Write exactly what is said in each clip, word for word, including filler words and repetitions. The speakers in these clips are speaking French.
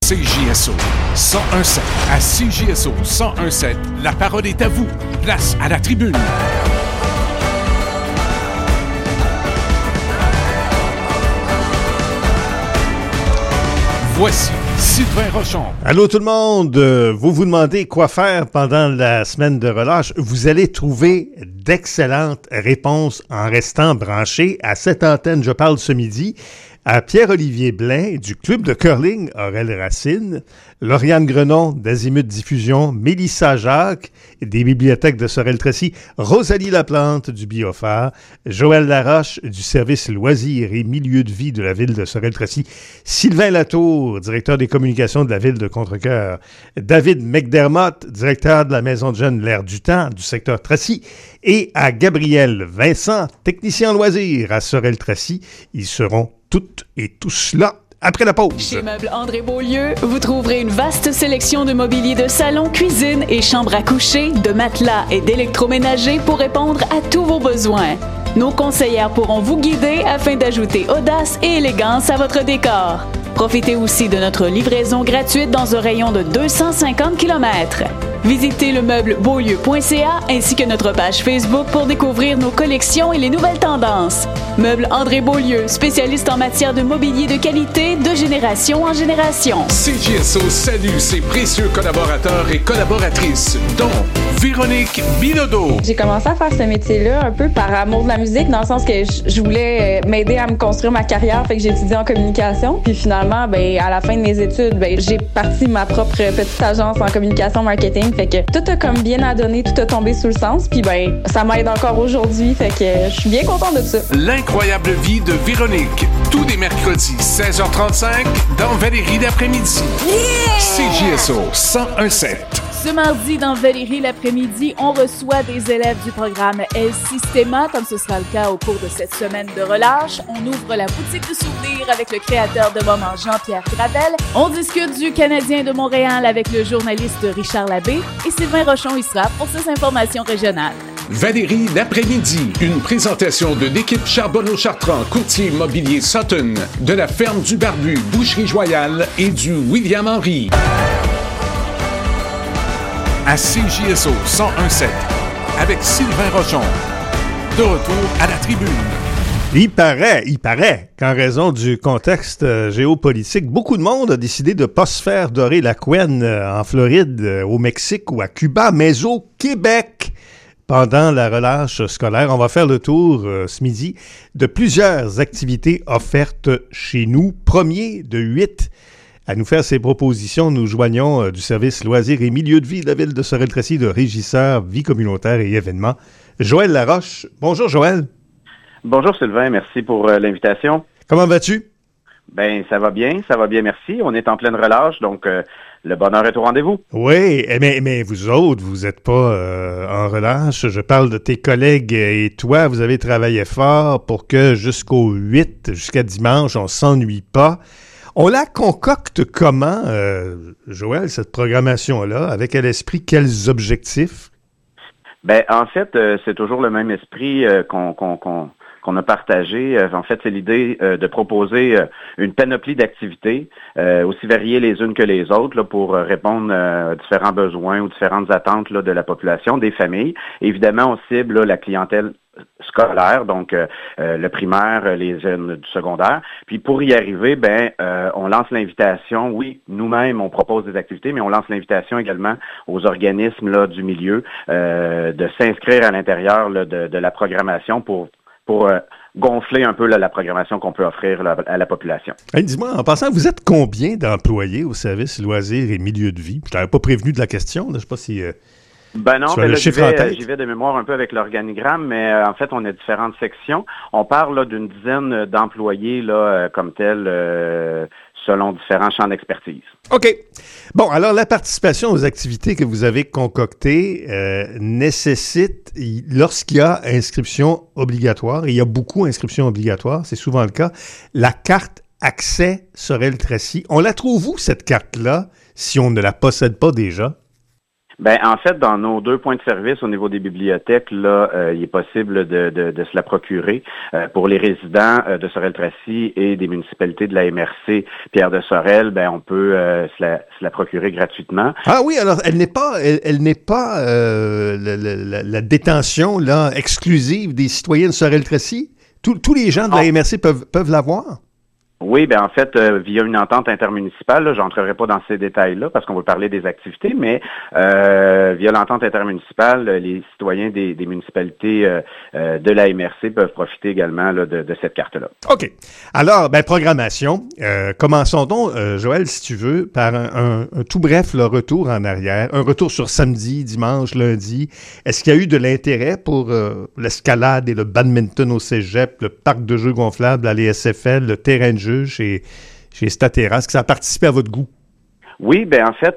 C J S O cent un virgule sept. À C J S O cent un virgule sept, la parole est à vous. Place à la tribune. Voici Sylvain Rochon. Allô tout le monde, vous vous demandez quoi faire pendant la semaine de relâche. Vous allez trouver d'excellentes réponses en restant branchés à cette antenne. Je parle ce midi à Pierre-Olivier Blain du club de curling Aurel Racine, Lauriane Grenon d'Azimut Diffusion, Mélissa Jacques des bibliothèques de Sorel-Tracy, Rosalie Laplante du Biophare, Joël Laroche du service loisirs et milieux de vie de la ville de Sorel-Tracy, Sylvain Latour, directeur des communications de la ville de Contrecœur, David McDermott, directeur de la Maison de jeunes L'Air du Temps du secteur Tracy, et à Gabriel Vincent, technicien loisirs à Sorel-Tracy. Ils seront toutes et tous là après la pause. Chez Meubles André Beaulieu, vous trouverez une vaste sélection de mobilier de salon, cuisine et chambre à coucher, de matelas et d'électroménager pour répondre à tous vos besoins. Nos conseillères pourront vous guider afin d'ajouter audace et élégance à votre décor. Profitez aussi de notre livraison gratuite dans un rayon de deux cent cinquante kilomètres. Visitez le meuble beaulieu point c a ainsi que notre page Facebook pour découvrir nos collections et les nouvelles tendances. Meubles André Beaulieu, spécialiste en matière de mobilier de qualité de génération en génération. C J S O salue ses précieux collaborateurs et collaboratrices, dont Véronique Bilodeau. J'ai commencé à faire ce métier-là un peu par amour de la musique, dans le sens que je voulais m'aider à me construire ma carrière, fait que j'ai étudié en communication. Puis finalement, ben, à la fin de mes études, ben, j'ai parti ma propre petite agence en communication marketing. Fait que tout a comme bien à donner, tout a tombé sous le sens. Puis ben, ça m'aide encore aujourd'hui. Fait que je suis bien contente de ça. L'incroyable vie de Véronique. Tous les mercredis, seize heures trente-cinq, dans Valérie l'après-midi. Yeah! C J S O cent un virgule sept. Ce mardi, dans Valérie l'après-midi, on reçoit des élèves du programme El Sistema, comme ce sera le cas au cours de cette semaine de relâche. On ouvre la boutique de souvenirs avec le créateur de moments Jean-Pierre Gravel. On discute du Canadien de Montréal avec le journaliste Richard Labbé. Et Sylvain Rochon y sera pour ses informations régionales. Valérie l'après-midi, une présentation de l'équipe Charbonneau-Chartrand, courtier immobilier Sutton, de la ferme du Barbu, Boucherie Joyale et du William Henry. À C J S O cent un virgule sept, avec Sylvain Rochon. De retour à la tribune. Il paraît, il paraît qu'en raison du contexte euh, géopolitique, beaucoup de monde a décidé de ne pas se faire dorer la couenne euh, en Floride, euh, au Mexique ou à Cuba, mais au Québec. Pendant la relâche scolaire, on va faire le tour euh, ce midi de plusieurs activités offertes chez nous. Premier de huit. À nous faire ces propositions, nous joignons euh, du service loisirs et milieux de vie de la ville de Sorel-Tracy, de régisseur vie communautaire et événements, Joël Laroche. Bonjour Joël. Bonjour Sylvain, merci pour euh, l'invitation. Comment vas-tu? Ben ça va bien, ça va bien, merci. On est en pleine relâche, donc euh, le bonheur est au rendez-vous. Oui, mais, mais vous autres, vous n'êtes pas euh, en relâche. Je parle de tes collègues et toi, vous avez travaillé fort pour que jusqu'au huit, jusqu'à dimanche, on s'ennuie pas. On la concocte comment, euh, Joël, cette programmation-là? Avec à l'esprit quels objectifs? Ben en fait, euh, c'est toujours le même esprit euh, qu'on, qu'on, qu'on, qu'on a partagé. Euh, en fait, c'est l'idée euh, de proposer euh, une panoplie d'activités, euh, aussi variées les unes que les autres, là, pour euh, répondre euh, à différents besoins ou différentes attentes là, de la population, des familles. Évidemment, on cible là, la clientèle scolaire, donc euh, euh, le primaire, les jeunes du secondaire. Puis pour y arriver, ben euh, on lance l'invitation. Oui, nous-mêmes on propose des activités, mais on lance l'invitation également aux organismes là du milieu euh, de s'inscrire à l'intérieur là, de, de la programmation pour pour euh, gonfler un peu là, la programmation qu'on peut offrir là, à la population. Hey, dis-moi, en passant, vous êtes combien d'employés au service loisirs et milieux de vie? Je t'avais pas prévenu de la question. Là. Je sais pas si. Euh... Ben non, ben là, j'y, vais, j'y vais de mémoire un peu avec l'organigramme, mais euh, en fait, on a différentes sections. On parle là, d'une dizaine d'employés là, euh, comme tel, euh, selon différents champs d'expertise. OK. Bon, alors la participation aux activités que vous avez concoctées euh, nécessite, lorsqu'il y a inscription obligatoire, et il y a beaucoup d'inscriptions obligatoires, c'est souvent le cas, la carte accès Sorel-Tracy. On la trouve où, cette carte-là, si on ne la possède pas déjà? Ben, en fait, dans nos deux points de service au niveau des bibliothèques, là, euh, il est possible de, de, de se la procurer. Euh, pour les résidents euh, de Sorel-Tracy et des municipalités de la M R C Pierre de Sorel, ben, on peut euh, se, la, se la procurer gratuitement. Ah oui, alors elle n'est pas, elle, elle n'est pas euh, la, la, la détention là exclusive des citoyens de Sorel-Tracy. Tous, tous les gens de la M R C peuvent peuvent l'avoir. Oui, ben en fait, euh, via une entente intermunicipale, je n'entrerai pas dans ces détails-là parce qu'on veut parler des activités, mais euh, via l'entente intermunicipale, les citoyens des, des municipalités euh, euh, de la M R C peuvent profiter également là, de, de cette carte-là. OK. Alors, ben programmation. Euh, commençons donc, euh, Joël, si tu veux, par un, un, un tout bref le retour en arrière, un retour sur samedi, dimanche, lundi. Est-ce qu'il y a eu de l'intérêt pour euh, l'escalade et le badminton au cégep, le parc de jeux gonflables à l'E S F L, le terrain de jeu chez, chez Statera? Est-ce que ça a participé à votre goût? Oui, ben en fait,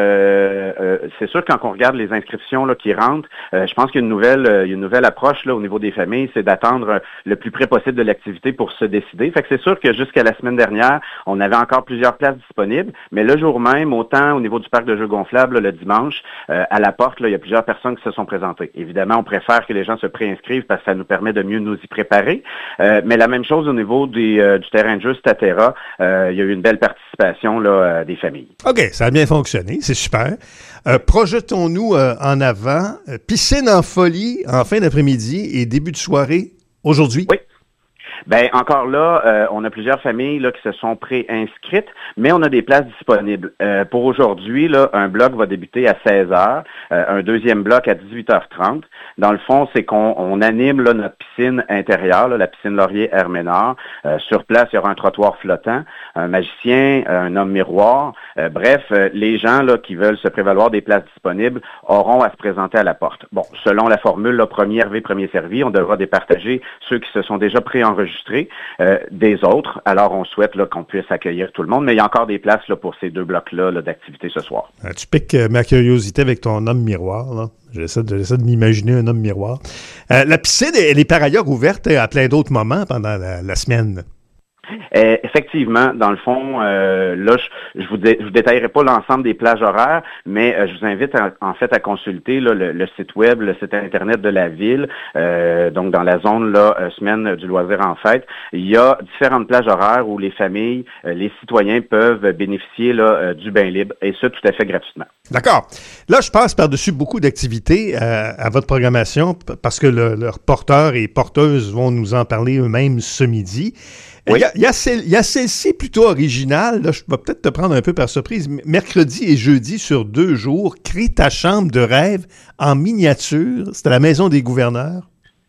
euh, euh, c'est sûr que quand on regarde les inscriptions là, qui rentrent, euh, je pense qu'il y a une nouvelle, euh, il y a une nouvelle approche là au niveau des familles, c'est d'attendre euh, le plus près possible de l'activité pour se décider. Fait que c'est sûr que jusqu'à la semaine dernière, on avait encore plusieurs places disponibles, mais le jour même, autant au niveau du parc de jeux gonflables, là, le dimanche, euh, à la porte, là, il y a plusieurs personnes qui se sont présentées. Évidemment, on préfère que les gens se préinscrivent parce que ça nous permet de mieux nous y préparer. Euh, mais la même chose au niveau des, euh, du terrain de jeu Statera, euh, il y a eu une belle participation là, euh, des familles. OK, ça a bien fonctionné, c'est super. Euh, projetons-nous euh, en avant. Euh, piscine en folie en fin d'après-midi et début de soirée aujourd'hui. Oui. Ben encore là, euh, on a plusieurs familles là, qui se sont pré-inscrites, mais on a des places disponibles. Euh, pour aujourd'hui, là, un bloc va débuter à seize heures, euh, un deuxième bloc à dix-huit heures trente. Dans le fond, c'est qu'on on anime là, notre piscine intérieure, là, la piscine Laurier-Herménard. Euh, sur place, il y aura un trottoir flottant, un magicien, un homme miroir. Euh, bref, euh, les gens là, qui veulent se prévaloir des places disponibles auront à se présenter à la porte. Bon, selon la formule, là, premier arrivé, premier servi, on devra départager ceux qui se sont déjà préenregistrés Euh, des autres. Alors, on souhaite là, qu'on puisse accueillir tout le monde, mais il y a encore des places là, pour ces deux blocs-là là, d'activité ce soir. Euh, tu piques euh, ma curiosité avec ton homme miroir. Là. J'essaie de, j'essaie de m'imaginer un homme miroir. Euh, la piscine, elle est par ailleurs ouverte à plein d'autres moments pendant la, la semaine. Euh, effectivement, dans le fond, euh, là, je, je vous dé, je vous détaillerai pas l'ensemble des plages horaires, mais euh, je vous invite à, en fait à consulter là, le, le site web, le site internet de la ville. Euh, donc, dans la zone là, euh, semaine du loisir en fête, il y a différentes plages horaires où les familles, euh, les citoyens peuvent bénéficier là, euh, du bain libre, et ça tout à fait gratuitement. D'accord. Là, je passe par-dessus beaucoup d'activités euh, à votre programmation parce que le, leurs porteurs et porteuses vont nous en parler eux-mêmes ce midi. Il oui. y, y, celle, y a celle-ci plutôt originale, là, je vais peut-être te prendre un peu par surprise. Mercredi et jeudi sur deux jours, crée ta chambre de rêve en miniature. C'est à la Maison des gouverneurs.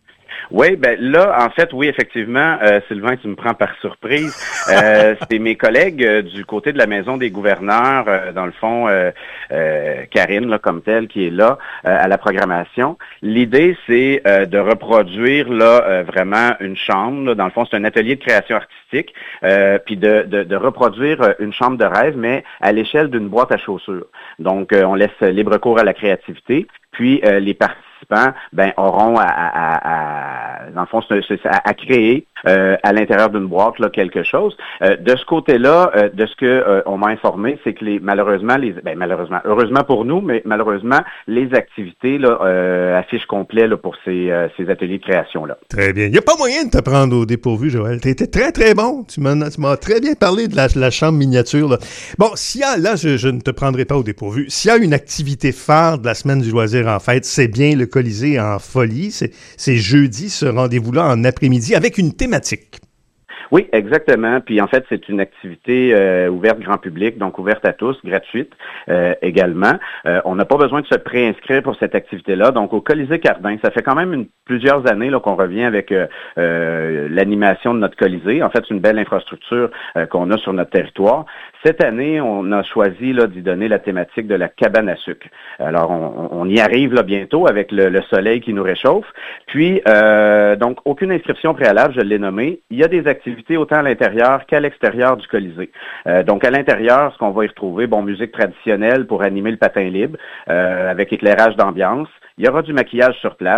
Oui, ben là, en fait, oui, effectivement, euh, Sylvain, tu me prends par surprise. Euh, c'est mes collègues euh, du côté de la Maison des gouverneurs, euh, dans le fond, euh, euh, Karine, là, comme telle, qui est là euh, à la programmation. L'idée, c'est euh, de reproduire là euh, vraiment une chambre. Là. Dans le fond, c'est un atelier de création artistique, euh, puis de, de, de reproduire une chambre de rêve, mais à l'échelle d'une boîte à chaussures. Donc, euh, on laisse libre cours à la créativité, puis euh, les participants ben auront à, à, à dans le fond c'est, c'est, à, à créer euh, à l'intérieur d'une boîte là quelque chose. Euh, de ce côté-là, euh, de ce que euh, on m'a informé, c'est que les malheureusement les ben malheureusement heureusement pour nous, mais malheureusement les activités là euh, affichent complet là pour ces euh, ces ateliers de création là. Très bien. Il n'y a pas moyen de te prendre au dépourvu, Joël. Tu étais très très bon. Tu m'as, tu m'as très bien parlé de la, la chambre miniature là. Bon, s'il y a là, je, je ne te prendrai pas au dépourvu. S'il y a une activité phare de la semaine du loisir en fête, c'est bien le Colisée en folie. C'est, c'est jeudi, ce rendez-vous-là en après-midi avec une thématique. Oui, exactement. Puis en fait, c'est une activité euh, ouverte grand public, donc ouverte à tous, gratuite euh, également. Euh, on n'a pas besoin de se préinscrire pour cette activité-là. Donc au Colisée Cardin, ça fait quand même une, plusieurs années là, qu'on revient avec euh, euh, l'animation de notre Colisée. En fait, c'est une belle infrastructure euh, qu'on a sur notre territoire. Cette année, on a choisi là, d'y donner la thématique de la cabane à sucre. Alors, on, on y arrive là, bientôt avec le, le soleil qui nous réchauffe. Puis, euh, donc, aucune inscription préalable, je l'ai nommé. Il y a des activités autant à l'intérieur qu'à l'extérieur du Colisée. Euh, donc, à l'intérieur, ce qu'on va y retrouver, bon, musique traditionnelle pour animer le patin libre, euh, avec éclairage d'ambiance. Il y aura du maquillage sur place.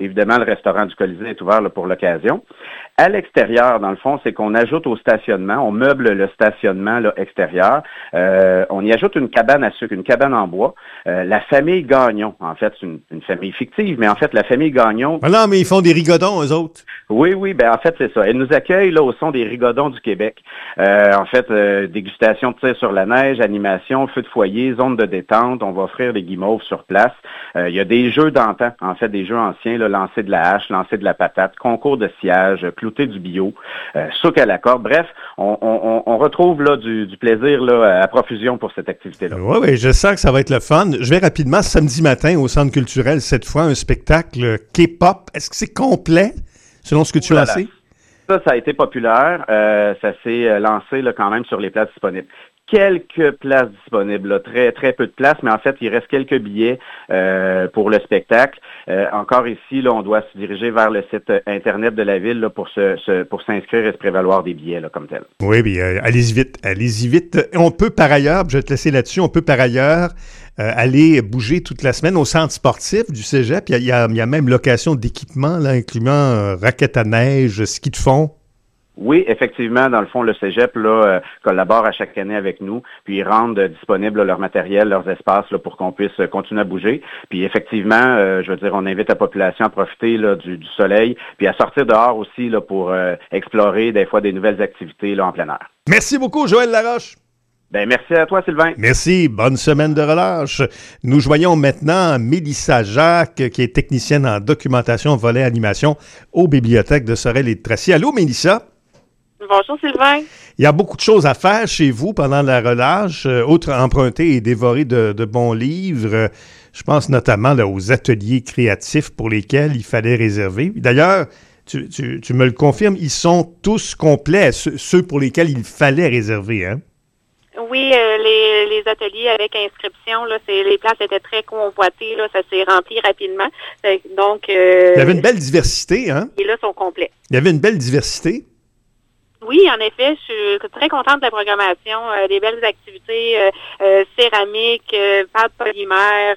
évidemment, le restaurant du Colisée est ouvert là, pour l'occasion. À l'extérieur, dans le fond, c'est qu'on ajoute au stationnement, on meuble le stationnement là, extérieur. Euh, on y ajoute une cabane à sucre, une cabane en bois. Euh, la famille Gagnon, en fait, c'est une, une famille fictive, mais en fait, la famille Gagnon... Ah non, mais ils font des rigodons, eux autres. Oui, oui, ben en fait, c'est ça. Elle nous accueille là au son des rigodons du Québec. Euh, en fait, euh, dégustation de tir sur la neige, animation, feu de foyer, zone de détente. On va offrir des guimauves sur place. Euh, il y a des jeux d'antan, en fait, des jeux anciens, là, lancer de la hache, lancer de la patate, concours de sciage, clouter du bio, euh, souk à la corde. Bref, on, on, on retrouve là du, du plaisir là, à profusion pour cette activité-là. Oui, oui, je sens que ça va être le fun. Je vais rapidement, samedi matin, au Centre culturel, cette fois, un spectacle K-pop. Est-ce que c'est complet, selon ce que tu as lancé? Ça, ça a été populaire. Euh, ça s'est lancé là, quand même sur les places disponibles. Quelques places disponibles, là, très très peu de places, mais en fait, il reste quelques billets euh, pour le spectacle. Euh, encore ici, là, on doit se diriger vers le site Internet de la Ville là, pour se, se pour s'inscrire et se prévaloir des billets là, comme tel. Oui, bien, euh, allez-y vite, allez-y vite. On peut par ailleurs, je vais te laisser là-dessus, on peut par ailleurs euh, aller bouger toute la semaine au centre sportif du Cégep. Il y a, il y a, il y a même location d'équipements, là, incluant euh, raquettes à neige, ski de fond. Oui, effectivement, dans le fond, le Cégep là, euh, collabore à chaque année avec nous, puis ils rendent euh, disponibles là, leur matériel, leurs espaces là, pour qu'on puisse euh, continuer à bouger. Puis effectivement, euh, je veux dire, on invite la population à profiter là, du, du soleil, puis à sortir dehors aussi là, pour euh, explorer des fois des nouvelles activités là, en plein air. Merci beaucoup, Joël Laroche. Ben merci à toi, Sylvain. Merci. Bonne semaine de relâche. Nous joignons maintenant Mélissa Jacques, qui est technicienne en documentation volet animation aux bibliothèques de Sorel et de Tracy. Allô, Mélissa? Bonjour Sylvain. Il y a beaucoup de choses à faire chez vous pendant la relâche, euh, outre emprunter et dévorer de, de bons livres. Euh, je pense notamment là, aux ateliers créatifs pour lesquels il fallait réserver. D'ailleurs, tu, tu, tu me le confirmes, ils sont tous complets, ceux, ceux pour lesquels il fallait réserver, hein? Oui, euh, les, les ateliers avec inscription, là, c'est, les places étaient très convoitées, là, ça s'est rempli rapidement. Donc, euh, il y avait une belle diversité, hein? Et là, sont complets. Il y avait une belle diversité. Oui, en effet, je suis très contente de la programmation, euh, des belles activités, euh, euh, céramique, euh, pâte polymère,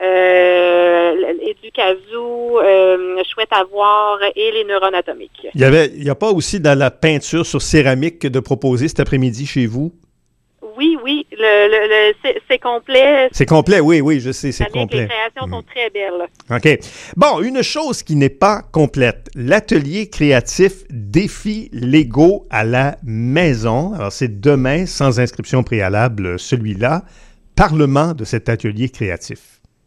euh, éducazou, euh, chouette à voir et les neurones atomiques. Il y avait, il n'y a pas aussi dans la peinture sur céramique de proposer cet après-midi chez vous? Oui, oui, le, le, le c'est, c'est complet. C'est complet, oui, oui, je sais, c'est Avec complet. Les créations mmh. sont très belles. OK. Bon, une chose qui n'est pas complète. L'atelier créatif Défi Lego à la maison. Alors, c'est demain, sans inscription préalable, celui-là. Parlement de cet atelier créatif.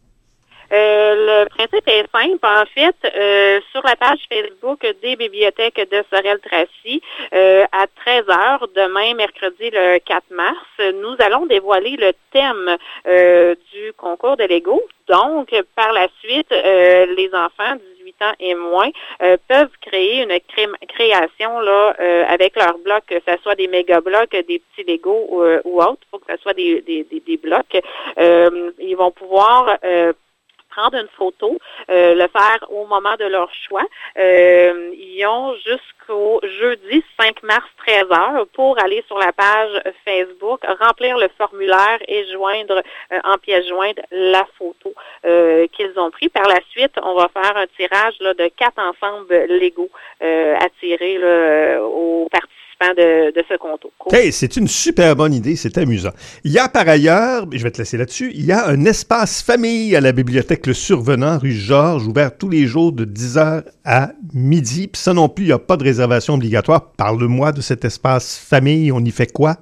Euh, le principe est simple. En fait, euh, sur la page Facebook des bibliothèques de Sorel-Tracy, euh, à treize heures, demain, mercredi le quatre mars, nous allons dévoiler le thème euh, du concours de Lego. Donc, par la suite, euh, les enfants dix-huit ans et moins euh, peuvent créer une cré- création là euh, avec leurs blocs, que ce soit des méga-blocs, des petits Lego euh, ou autres, il faut que ce soit des, des, des, des blocs. Euh, ils vont pouvoir... Euh, prendre une photo, euh, le faire au moment de leur choix. Euh, ils ont jusqu'au jeudi cinq mars treize heures pour aller sur la page Facebook, remplir le formulaire et joindre euh, en pièce jointe la photo euh, qu'ils ont pris. Par la suite, on va faire un tirage là, de quatre ensembles Lego euh, à tirer là, aux participants De, de ce concours. Hey, c'est une super bonne idée, c'est amusant. Il y a par ailleurs, je vais te laisser là-dessus, il y a un espace famille à la bibliothèque Le Survenant, rue Georges, ouvert tous les jours de dix heures à midi. Puis ça non plus, il n'y a pas de réservation obligatoire. Parle-moi de cet espace famille, on y fait quoi?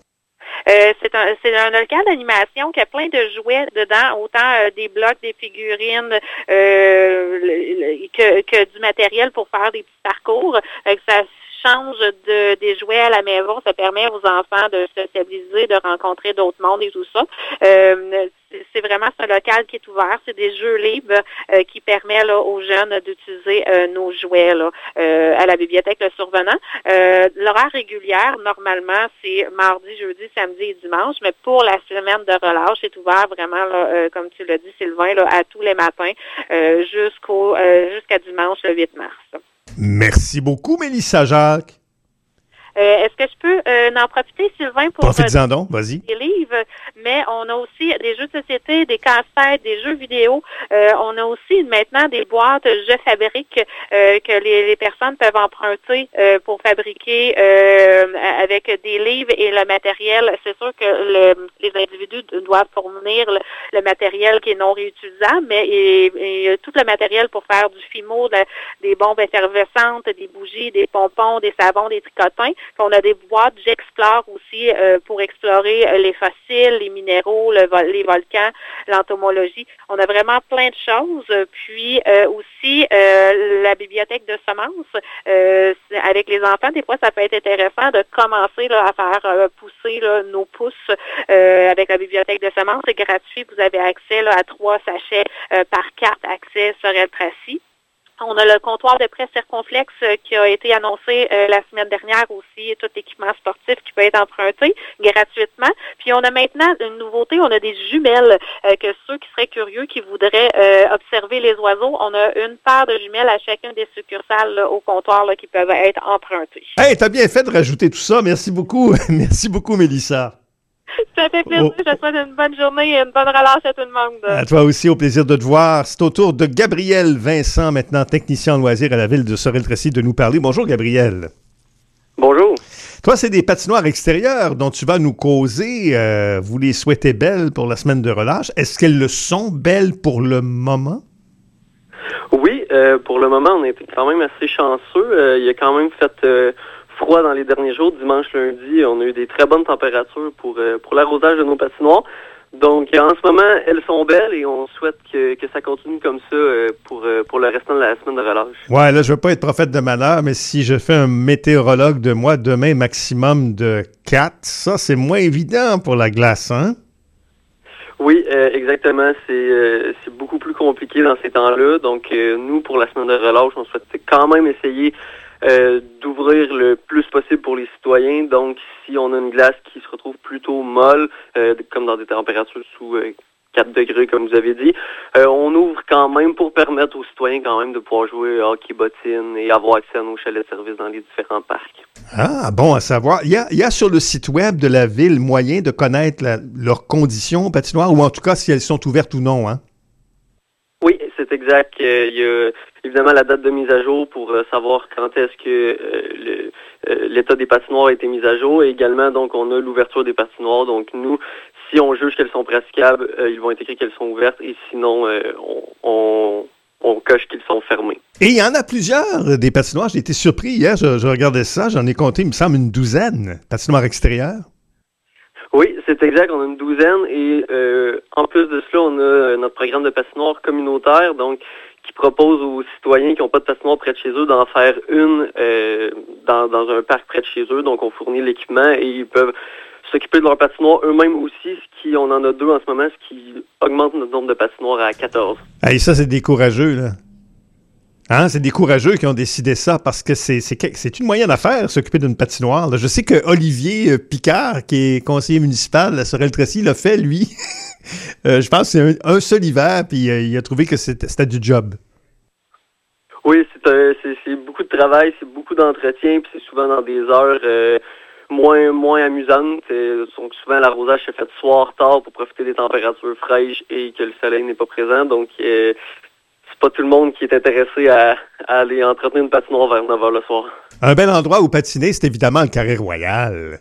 Euh, c'est un c'est un local d'animation qui a plein de jouets dedans, autant euh, des blocs, des figurines euh, le, le, que, que du matériel pour faire des petits parcours. Euh, que ça change de, des jouets à la maison, ça permet aux enfants de socialiser, de rencontrer d'autres mondes et tout ça. Euh, c'est, c'est vraiment ce local qui est ouvert, c'est des jeux libres euh, qui permet là, aux jeunes d'utiliser euh, nos jouets là, euh, à la bibliothèque Le Survenant. Euh, l'horaire régulière, normalement, c'est mardi, jeudi, samedi et dimanche, mais pour la semaine de relâche, c'est ouvert vraiment, là, euh, comme tu l'as dit, Sylvain, là, à tous les matins euh, jusqu'au euh, jusqu'à dimanche, le huit mars. Merci beaucoup, Mélissa Jacques. Euh, est-ce que je peux euh, en profiter, Sylvain, pour... Profite-en donc, vas-y. Les livres. mais on a aussi des jeux de société, des casse-têtes, des jeux vidéo. Euh, on a aussi maintenant des boîtes Je fabrique euh, que les, les personnes peuvent emprunter euh, pour fabriquer euh, avec des livres et le matériel. C'est sûr que le, les individus doivent fournir le, le matériel qui est non réutilisable, mais et, et tout le matériel pour faire du fimo, de, des bombes effervescentes, des bougies, des pompons, des savons, des tricotins. Puis on a des boîtes J'explore aussi euh, pour explorer les fossiles, les minéraux, le vol, les volcans, l'entomologie. On a vraiment plein de choses. Puis euh, aussi euh, la bibliothèque de semences. Euh, avec les enfants, des fois, ça peut être intéressant de commencer là, à faire euh, pousser là, nos pousses euh, avec la bibliothèque de semences. C'est gratuit. Vous avez accès là, à trois sachets euh, par carte accès Sorel Tracy. On a le comptoir de presse circonflexe euh, qui a été annoncé euh, la semaine dernière aussi, tout équipement sportif qui peut être emprunté gratuitement. Puis on a maintenant une nouveauté, on a des jumelles euh, que ceux qui seraient curieux, qui voudraient euh, observer les oiseaux, on a une paire de jumelles à chacune des succursales là, au comptoir là, qui peuvent être empruntées. Hey, t'as bien fait de rajouter tout ça. Merci beaucoup. Merci beaucoup, Mélissa. Ça fait plaisir. Oh. Je souhaite une bonne journée et une bonne relâche à tout le monde. À toi aussi, au plaisir de te voir. C'est au tour de Gabriel Vincent, maintenant technicien en loisirs à la ville de Sorel-Tracy, de nous parler. Bonjour, Gabriel. Bonjour. Toi, c'est des patinoires extérieures dont tu vas nous causer. Euh, vous les souhaitez belles pour la semaine de relâche. Est-ce qu'elles le sont belles pour le moment? Oui, euh, pour le moment, on est quand même assez chanceux. Euh, il a quand même fait... Euh, froid dans les derniers jours. Dimanche, lundi, on a eu des très bonnes températures pour euh, pour l'arrosage de nos patinoires. Donc, en ce moment, elles sont belles et on souhaite que, que ça continue comme ça euh, pour euh, pour le restant de la semaine de relâche. Ouais, là, je veux pas être prophète de malheur, mais si je fais un météorologue de moi demain maximum de quatre, ça, c'est moins évident pour la glace, hein? Oui, euh, exactement. C'est euh, c'est beaucoup plus compliqué dans ces temps-là. Donc, euh, nous, pour la semaine de relâche, on souhaite quand même essayer Euh, d'ouvrir le plus possible pour les citoyens. Donc, si on a une glace qui se retrouve plutôt molle, euh, comme dans des températures sous euh, quatre degrés, comme vous avez dit, euh, on ouvre quand même pour permettre aux citoyens quand même de pouvoir jouer hockey bottine et avoir accès à nos chalets de service dans les différents parcs. Ah, bon à savoir. Il y a, il y a sur le site web de la ville moyen de connaître la, leurs conditions patinoires, ou en tout cas si elles sont ouvertes ou non, hein? Oui, c'est exact. Euh, il y a évidemment la date de mise à jour pour euh, savoir quand est-ce que euh, le, euh, l'état des patinoires a été mis à jour. Et également, donc, on a l'ouverture des patinoires. Donc, nous, si on juge qu'elles sont praticables, euh, ils vont être écrits qu'elles sont ouvertes. Et sinon, euh, on, on, on coche qu'ils sont fermés. Et il y en a plusieurs, des patinoires. J'ai été surpris hier. Je, je regardais ça. J'en ai compté, il me semble, une douzaine. Patinoires extérieures. Oui, c'est exact. On a une douzaine. Et euh, en plus de cela, on a notre programme de patinoire communautaire. Donc, qui propose aux citoyens qui n'ont pas de patinoire près de chez eux d'en faire une euh, dans, dans un parc près de chez eux. Donc, on fournit l'équipement et ils peuvent s'occuper de leur patinoire eux-mêmes aussi, ce qui, on en a deux en ce moment, ce qui augmente notre nombre de patinoires à quatorze. Hey, ça, c'est des courageux, là. Hein, c'est des courageux qui ont décidé ça parce que c'est, c'est, c'est une moyenne affaire, s'occuper d'une patinoire. Là. Je sais que Olivier Picard, qui est conseiller municipal à Sorel-Tracy, l'a fait, lui. euh, je pense que c'est un, un seul hiver, puis euh, il a trouvé que c'était, c'était du job. Oui, c'est, un, c'est, c'est beaucoup de travail, c'est beaucoup d'entretien, puis c'est souvent dans des heures euh, moins moins amusantes. Euh, donc souvent, l'arrosage se fait soir tard pour profiter des températures fraîches et que le soleil n'est pas présent. Donc, euh, pas tout le monde qui est intéressé à, à aller entretenir une patinoire vers neuf heures le soir. Un bel endroit où patiner, c'est évidemment le Carré Royal.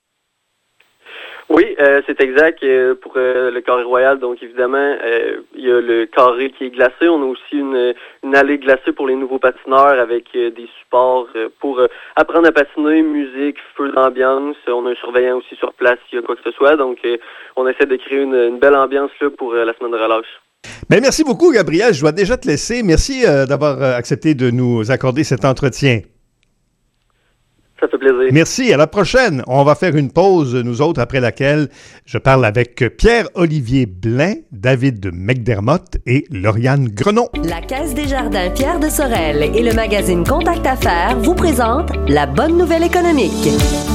Oui, euh, c'est exact. Euh, pour euh, le Carré Royal, donc évidemment, euh, il y a le carré qui est glacé. On a aussi une, une allée glacée pour les nouveaux patineurs avec euh, des supports euh, pour euh, apprendre à patiner, musique, feu d'ambiance. On a un surveillant aussi sur place s'il y a quoi que ce soit. Donc, euh, on essaie de créer une, une belle ambiance là pour euh, la semaine de relâche. Bien, merci beaucoup, Gabriel. Je dois déjà te laisser. Merci euh, d'avoir euh, accepté de nous accorder cet entretien. Ça fait plaisir. Merci. À la prochaine. On va faire une pause, nous autres, après laquelle je parle avec Pierre-Olivier Blin, David McDermott et Lauriane Grenon. La Caisse des Jardins Pierre de Sorel et le magazine Contact Affaires vous présentent la bonne nouvelle économique.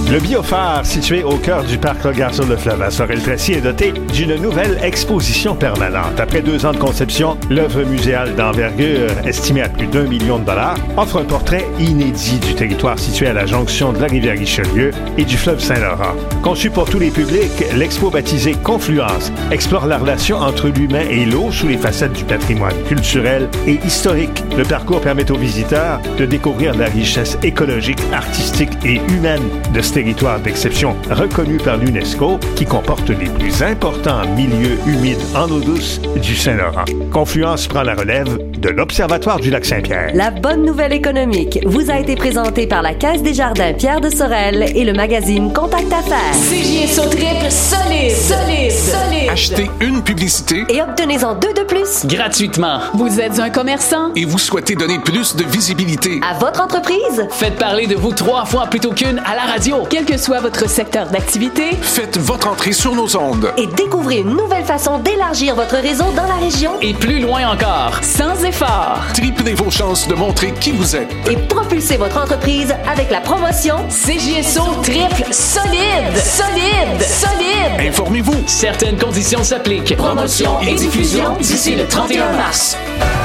Le Biophare, situé au cœur du parc Regard-sur-le-Fleuve à Sorel-Tracy, est doté d'une nouvelle exposition permanente. Après deux ans de conception, l'œuvre muséale d'envergure, estimée à plus d'un million de dollars, offre un portrait inédit du territoire situé à la jonction de la rivière Richelieu et du fleuve Saint-Laurent. Conçu pour tous les publics, l'expo baptisée Confluence explore la relation entre l'humain et l'eau sous les facettes du patrimoine culturel et historique. Le parcours permet aux visiteurs de découvrir la richesse écologique, artistique et humaine de ce territoire d'exception reconnu par l'UNESCO qui comporte les plus importants milieux humides en eau douce du Saint-Laurent. Confluence prend la relève de l'Observatoire du Lac-Saint-Pierre. La bonne nouvelle économique vous a été présentée par la Caisse des Jardins Pierre de Sorel et le magazine Contact Affaires. C J S O triple solide, solide, solide. Achetez une publicité Et obtenez-en deux de plus gratuitement. Vous êtes un commerçant? et vous souhaitez donner plus de visibilité. à votre entreprise. Faites parler de vous trois fois plutôt qu'une à la radio. Quel que soit votre secteur d'activité, Faites votre entrée sur nos ondes. Et découvrez une nouvelle façon d'élargir votre réseau dans la région. et plus loin encore, sans effort. Triplez vos chances de montrer qui vous êtes. Et propulsez votre entreprise avec la promotion C J S O triple solide, solide, solide. Informez-vous. Certaines conditions s'appliquent. Promotion et diffusion d'ici le trente et un mars.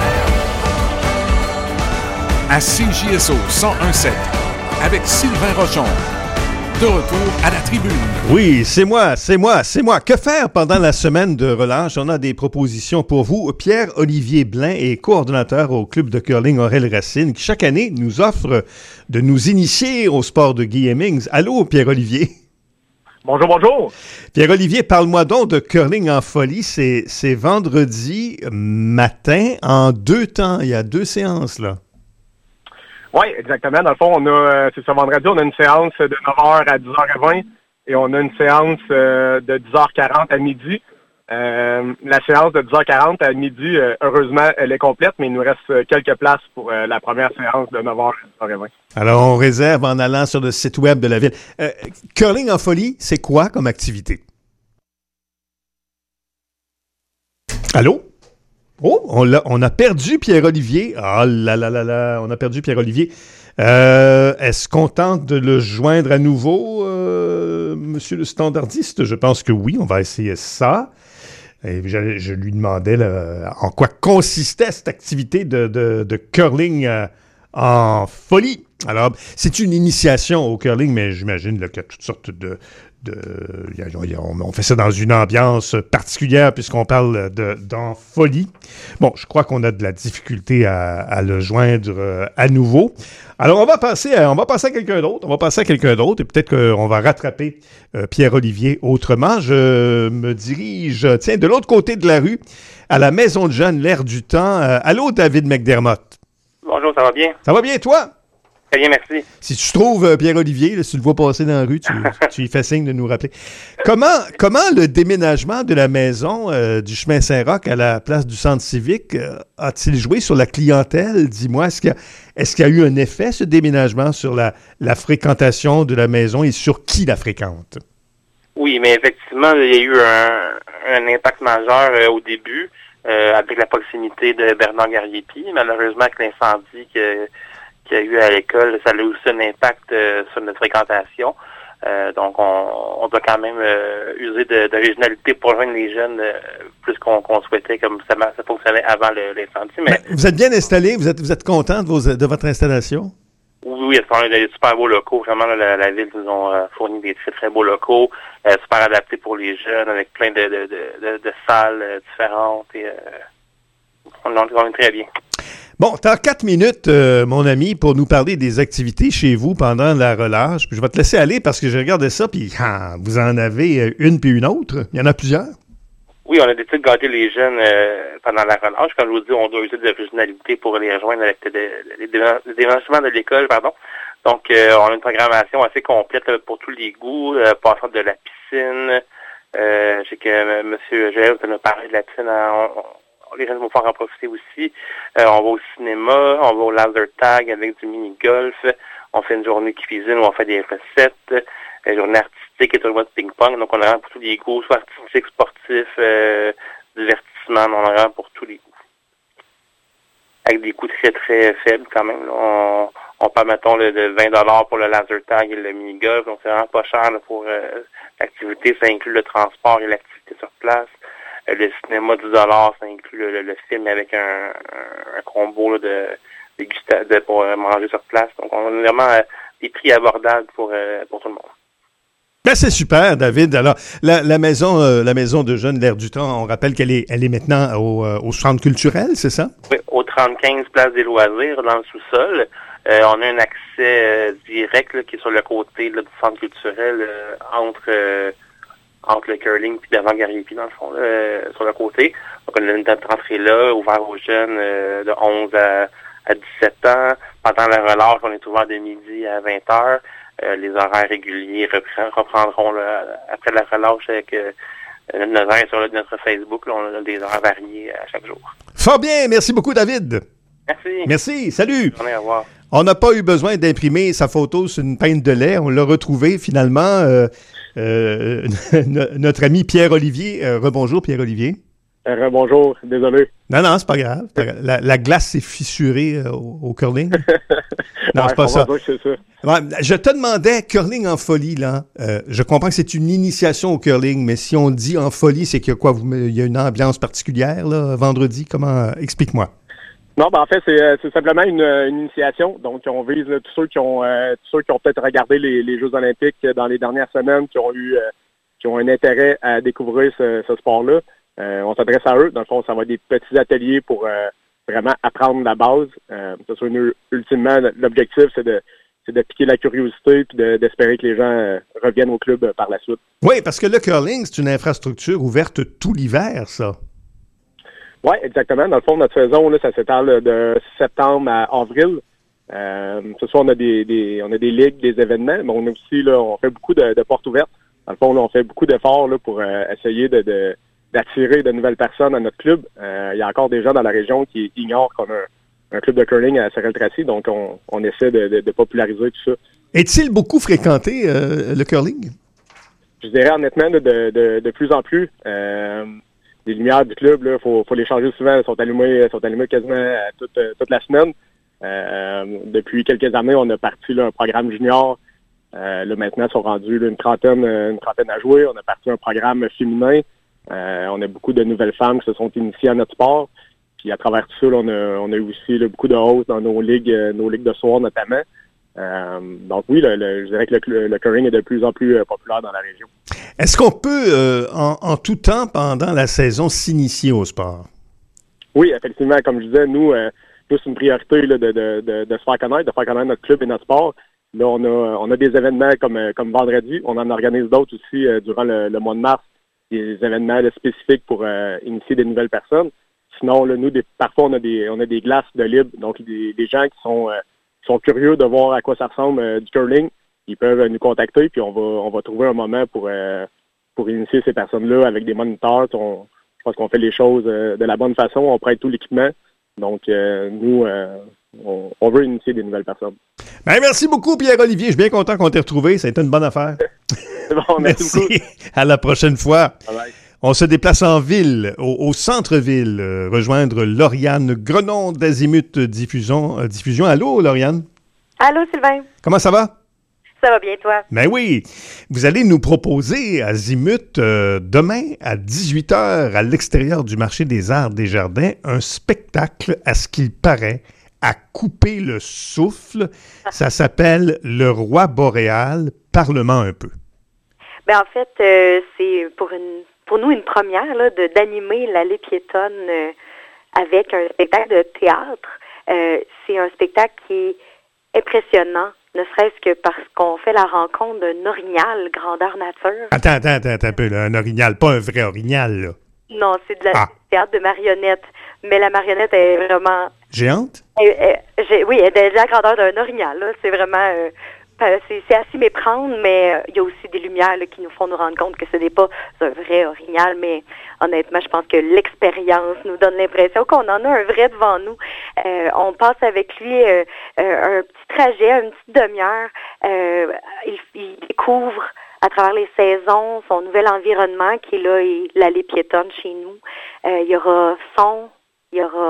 À C J S O cent un sept avec Sylvain Rochon. De retour à la tribune. Oui, c'est moi, c'est moi, c'est moi. Que faire pendant la semaine de relâche? On a des propositions pour vous. Pierre-Olivier Blain est coordonnateur au club de curling Aurel-Racine qui, chaque année, nous offre de nous initier au sport de Guy Hemmings. Allô, Pierre-Olivier? Bonjour, bonjour. Pierre-Olivier, parle-moi donc de curling en folie. C'est, c'est vendredi matin en deux temps. Il y a deux séances, là. Oui, exactement. Dans le fond, on a, euh, c'est ce vendredi, on a une séance de neuf heures à dix heures vingt et on a une séance euh, de dix heures quarante à midi. Euh, la séance de dix heures quarante à midi, euh, heureusement, elle est complète, mais il nous reste quelques places pour euh, la première séance de neuf heures à dix heures vingt. Alors, on réserve en allant sur le site web de la ville. Euh, curling en folie, c'est quoi comme activité? Allô? Oh, on, l'a, on a perdu Pierre-Olivier. Ah là là là là, on a perdu Pierre-Olivier. Euh, est-ce qu'on tente de le joindre à nouveau, euh, monsieur le standardiste? Je pense que oui, on va essayer ça. Et je, je lui demandais là, en quoi consistait cette activité de, de, de curling euh, en folie. Alors, c'est une initiation au curling, mais j'imagine là, qu'il y a toutes sortes de... De, on fait ça dans une ambiance particulière puisqu'on parle de, d'en folie. Bon, je crois qu'on a de la difficulté à, à le joindre euh, à nouveau. Alors, on va passer à, on va passer à quelqu'un d'autre. On va passer à quelqu'un d'autre et peut-être qu'on va rattraper euh, Pierre-Olivier autrement. Je me dirige, tiens, de l'autre côté de la rue, à la Maison de Jeunes, l'air du temps. Euh, allô, David McDermott. Bonjour, ça va bien? Ça va bien, toi? Très bien, merci. Si tu trouves euh, Pierre-Olivier, là, si tu le vois passer dans la rue, tu, tu lui fais signe de nous rappeler. Comment, comment le déménagement de la maison euh, du chemin Saint-Roch à la place du centre civique euh, a-t-il joué sur la clientèle? Dis-moi, est-ce qu'il y a, est-ce qu'il y a eu un effet, ce déménagement, sur la, la fréquentation de la maison et sur qui la fréquente? Oui, mais effectivement, il y a eu un, un impact majeur euh, au début euh, avec la proximité de Bernard Gariepi. Malheureusement, avec l'incendie que qu'il y a eu à l'école, ça a aussi un impact euh, sur notre fréquentation. Euh, donc, on, on doit quand même euh, user de, d'originalité pour rejoindre les jeunes euh, plus qu'on, qu'on souhaitait, comme ça, ça fonctionnait avant le, l'incendie. Mais, Mais vous êtes bien installé? Vous êtes, vous êtes content de, vos, de votre installation? Oui, oui, on a des super beaux locaux. Vraiment, là, la, la ville nous ont euh, fourni des très, très beaux locaux, euh, super adaptés pour les jeunes, avec plein de, de, de, de, de salles euh, différentes. Et, euh, on, on est très bien. Bon, t'as quatre minutes, euh, mon ami, pour nous parler des activités chez vous pendant la relâche. Puis je vais te laisser aller parce que j'ai regardé ça, puis ah, vous en avez une puis une autre. Il y en a plusieurs. Oui, on a décidé de gâter les jeunes euh, pendant la relâche. Comme je vous dis, on doit user de l'originalité pour les rejoindre avec les déménagements de l'école, pardon. Donc, euh, on a une programmation assez complète là, pour tous les goûts, euh, passant de la piscine. Euh, je sais que euh, M. Joël nous a parlé de la piscine. Hein, on, les jeunes vont pouvoir en profiter aussi. Euh, on va au cinéma, on va au laser tag avec du mini-golf. On fait une journée cuisine où on fait des recettes. Une journée artistique et tournoi de ping-pong. Donc, on a vraiment pour tous les goûts, soit artistiques, sportifs, euh, divertissement. On a vraiment pour tous les goûts. Avec des coûts très, très faibles quand même. Là. On, on parle, mettons, le, de vingt dollars pour le laser tag et le mini-golf. Donc, c'est vraiment pas cher là, pour euh, l'activité. Ça inclut le transport et l'activité sur place. Euh, le cinéma, dix dollars, ça inclut le, le, le film avec un, un, un combo là, de, de, de pour euh, manger sur place. Donc, on a vraiment euh, des prix abordables pour, euh, pour tout le monde. Ben, c'est super, David. Alors, la, la maison euh, la maison de jeunes L'Air du Temps, on rappelle qu'elle est elle est maintenant au, euh, au centre culturel, c'est ça? Oui, au trente-quinze Place des Loisirs, dans le sous-sol. Euh, on a un accès euh, direct là, qui est sur le côté là, du centre culturel, euh, entre euh, entre le curling puis devant Gariépy, dans le fond, là, euh, sur le côté. Donc, on a une date d'entrée là, ouvert aux jeunes euh, de onze à, à dix-sept ans. Pendant la relâche, on est ouvert de midi à vingt heures. Euh, les horaires réguliers reprend, reprendront là, après la relâche avec euh, notre horaire sur là, notre Facebook. Là, on a des horaires variés à chaque jour. Fort bien, merci beaucoup, David. Merci. Merci, salut. Bonne journée, au revoir. On n'a pas eu besoin d'imprimer sa photo sur une pinte de lait. On l'a retrouvé finalement. Euh, euh, notre ami Pierre-Olivier. Euh, rebonjour, Pierre-Olivier. Euh, rebonjour, désolé. Non, non, c'est pas grave. La, la glace s'est fissurée euh, au, au curling. Non, ouais, c'est pas ça. C'est ça. Ouais, je te demandais, curling en folie, là. Euh, je comprends que c'est une initiation au curling, mais si on dit en folie, c'est qu'il y a quoi? Vous, il y a une ambiance particulière, là, vendredi? Comment? Euh, explique-moi. Non, ben en fait, c'est, c'est simplement une, une initiation. Donc, on vise là, tous ceux qui ont euh, tous ceux qui ont peut-être regardé les, les Jeux olympiques dans les dernières semaines, qui ont eu euh, qui ont un intérêt à découvrir ce, ce sport-là. Euh, on s'adresse à eux. Dans le fond, ça va être des petits ateliers pour euh, vraiment apprendre la base. Euh, ça soit une, ultimement, l'objectif, c'est de c'est de piquer la curiosité puis de, d'espérer que les gens euh, reviennent au club euh, par la suite. Oui, parce que le curling, c'est une infrastructure ouverte tout l'hiver, ça. Oui, exactement. Dans le fond, notre saison, là, ça s'étale de septembre à avril. Euh, ce soir, on a des, des on a des ligues, des événements, mais on a aussi, là, on fait beaucoup de, de portes ouvertes. Dans le fond, là, on fait beaucoup d'efforts là, pour euh, essayer de, de d'attirer de nouvelles personnes à notre club. Euh, il y a encore des gens dans la région qui ignorent qu'on a un, un club de curling à Sorel-Tracy, donc on, on essaie de, de, de populariser tout ça. Est-il beaucoup fréquenté, euh, le curling? Je dirais honnêtement, de, de, de plus en plus. Euh, les lumières du club, il faut, faut les changer souvent. Elles sont allumées, elles sont allumées quasiment toute, toute la semaine. Euh, depuis quelques années, on a parti là, un programme junior. Euh, là, maintenant, ils sont rendus là, une trentaine, une trentaine à jouer. On a parti un programme féminin. Euh, on a beaucoup de nouvelles femmes qui se sont initiées à notre sport. Puis à travers tout ça, là, on, a, on a eu aussi là, beaucoup de hausses dans nos ligues, euh, nos ligues de soir notamment. Euh, donc oui, le, le, je dirais que le, le curling est de plus en plus euh, populaire dans la région. Est-ce qu'on peut, euh, en, en tout temps, pendant la saison, s'initier au sport? Oui, effectivement, comme je disais, nous, euh, nous c'est une priorité là, de, de, de, de se faire connaître, de faire connaître notre club et notre sport. Là, on a, on a des événements comme, comme vendredi. On en organise d'autres aussi euh, durant le, le mois de mars. Des événements là, spécifiques pour euh, initier des nouvelles personnes. Sinon, là, nous, des, parfois, on a des on a des glaces de libre. Donc, des, des gens qui sont, euh, qui sont curieux de voir à quoi ça ressemble euh, du curling, ils peuvent nous contacter, puis on va on va trouver un moment pour euh, pour initier ces personnes-là avec des moniteurs. On, je pense qu'on fait les choses euh, de la bonne façon. On prête tout l'équipement. Donc, euh, nous, euh, on, on veut initier des nouvelles personnes. Ben, merci beaucoup, Pierre-Olivier. Je suis bien content qu'on t'ait retrouvé. Ça a été une bonne affaire. Bon, merci, merci beaucoup. À la prochaine fois. Bye bye. On se déplace en ville, au, au centre-ville, euh, rejoindre Lauriane Grenon d'Azimut Diffusion. Euh, Diffusion. Allô, Lauriane? Allô, Sylvain? Comment ça va? Ça va bien, toi? Ben oui. Vous allez nous proposer Azimut euh, demain à dix-huit heures à l'extérieur du marché des Arts des Jardins un spectacle, à ce qu'il paraît, à couper le souffle. Ah. Ça s'appelle Le Roi Boréal. Parle-moi un peu. Ben en fait, euh, c'est pour une pour nous une première là, de d'animer l'allée piétonne euh, avec un spectacle de théâtre. Euh, c'est un spectacle qui est impressionnant, ne serait-ce que parce qu'on fait la rencontre d'un orignal grandeur nature. Attends, attends, attends, attends un peu, là, un orignal, pas un vrai orignal, là. Non, c'est de la ah. théâtre de marionnettes, mais la marionnette est vraiment... Géante? Elle, elle, elle, oui, elle est de la grandeur d'un orignal, là. C'est vraiment... Euh, C'est, c'est assez méprendre, mais il euh, y a aussi des lumières là, qui nous font nous rendre compte que ce n'est pas un vrai orignal, mais honnêtement, je pense que l'expérience nous donne l'impression qu'on en a un vrai devant nous. Euh, on passe avec lui euh, euh, un petit trajet, une petite demi-heure. Euh, il, il découvre à travers les saisons son nouvel environnement qui est là, et l'allée piétonne chez nous. Euh, il y aura son, il y aura